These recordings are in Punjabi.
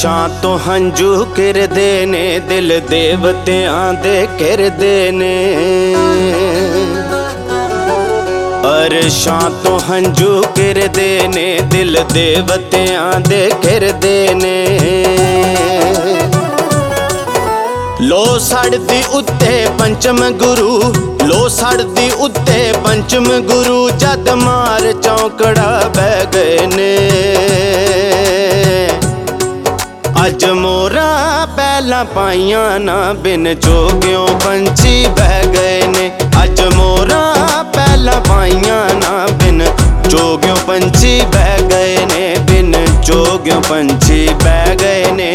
ਅਰਸ਼ਾਂ ਤੋਂ ਹੰਝੂ ਕਿਰਦੇ ਨੇ, ਦਿਲ ਦੇਵਤਿਆਂ ਦੇ ਕਿਰਦੇ ਨੇ। ਅਰਸ਼ਾਂ ਤੋਂ ਹੰਝੂ ਕਿਰਦੇ ਨੇ, ਦਿਲ ਦੇਵਤਿਆਂ ਦੇ ਕਿਰਦੇ ਨੇ। ਲੋ ਸੜਦੀ ਉੱਤੇ ਪੰਚਮ ਗੁਰੂ, ਲੋ ਸੜਦੀ ਉੱਤੇ ਪੰਚਮ ਗੁਰੂ, ਜਦ ਮਾਰ ਚੌਂਕੜਾ ਬਹਿ ਗਏ ਨੇ। ਅੱਜ ਮੋਰਾਂ ਪਹਿਲਾਂ ਪਾਈਆਂ ਨਾ, ਬਿਨ ਜੋਗਿਓਂ ਪੰਛੀ ਬਹਿ ਗਏ ਨੇ। ਅੱਜ ਮੋਰਾਂ ਪਹਿਲਾਂ ਪਾਈਆਂ ਨਾ, ਬਿਨ ਜੋਗਿਓਂ ਪੰਛੀ ਬਹਿ ਗਏ ਨੇ, ਬਿਨ ਜੋਗਿਓਂ ਪੰਛੀ ਬਹਿ ਗਏ ਨੇ।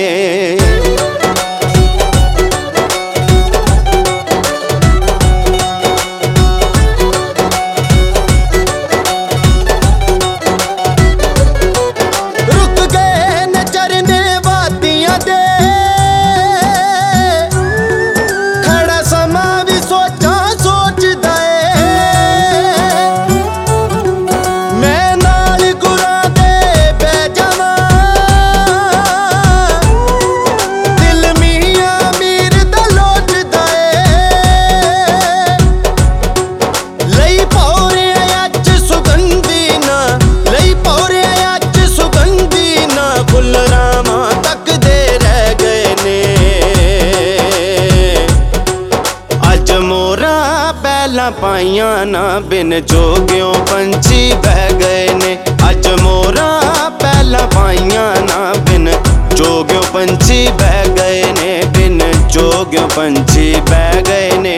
ਪਾਈਆਂ ਨਾ, ਬਿਨ ਜੋਗਿਓਂ ਪੰਛੀ ਬਹਿ ਗਏ ਨੇ। ਅੱਜ ਮੋਰਾਂ ਪਹਿਲਾਂ ਪਾਈਆਂ ਨਾ, ਬਿਨ ਜੋਗਿਓਂ ਪੰਛੀ ਬਹਿ ਗਏ ਨੇ, ਬਿਨ ਜੋਗਿਓਂ ਪੰਛੀ ਬਹਿ ਗਏ ਨੇ।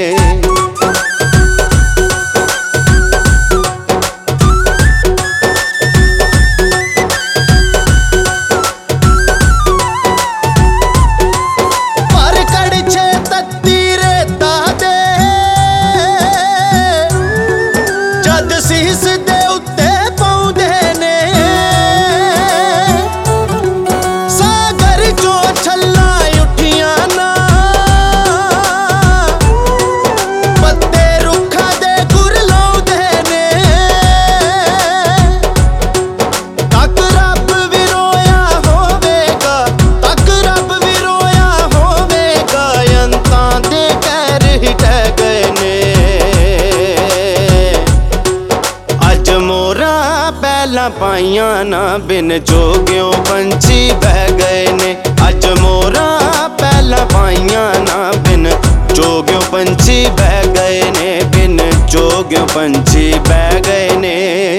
ਪਾਈਆਂ ਨਾ, ਬਿਨ ਜੋਗਿਓਂ ਪੰਛੀ ਬਹਿ ਗਏ ਨੇ। ਅੱਜ ਮੋਰਾਂ ਪਹਿਲਾਂ ਪਾਈਆਂ ਨਾ, ਬਿਨ ਜੋਗਿਓਂ ਪੰਛੀ ਬਹਿ ਗਏ ਨੇ, ਬਿਨ ਜੋਗਿਓਂ ਪੰਛੀ ਬਹਿ ਗਏ ਨੇ।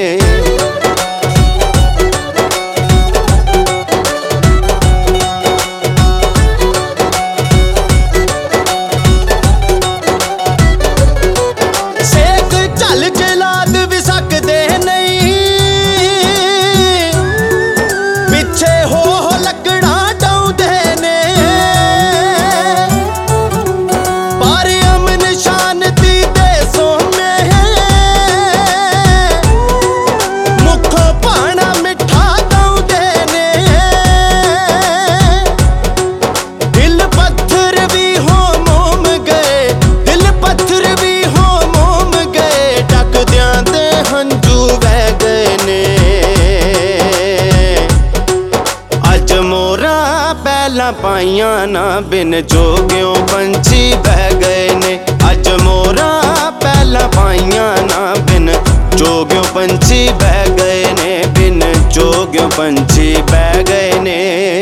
ਪਾਈਆਂ ਨਾ, ਬਿਨ ਜੋਗਿਓਂ ਪੰਛੀ ਬਹਿ ਗਏ ਨੇ। ਅੱਜ ਮੋਰਾਂ ਪਹਿਲਾਂ ਪਾਈਆਂ ਨਾ, ਬਿਨ ਜੋਗਿਓਂ ਪੰਛੀ ਬਹਿ ਗਏ ਨੇ, ਬਿਨ ਜੋਗਿਓਂ ਪੰਛੀ ਬਹਿ ਗਏ ਨੇ।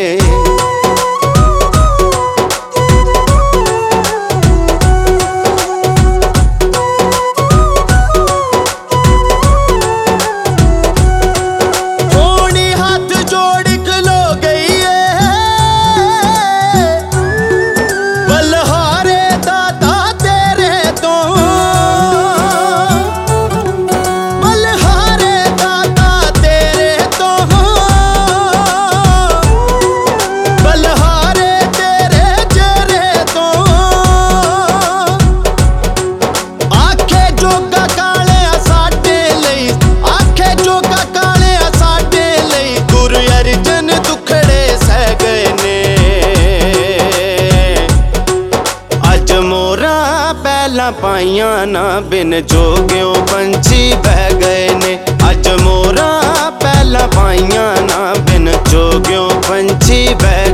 ਪਾਈਆਂ ਨਾ, ਬਿਨ ਜੋਗਿਓਂ ਪੰਛੀ ਬਹਿ ਗਏ ਨੇ। ਅੱਜ ਮੋਰਾਂ ਪਹਿਲਾਂ ਪਾਈਆਂ ਨਾ, ਬਿਨ ਜੋਗਿਓਂ ਪੰਛੀ ਬਹਿ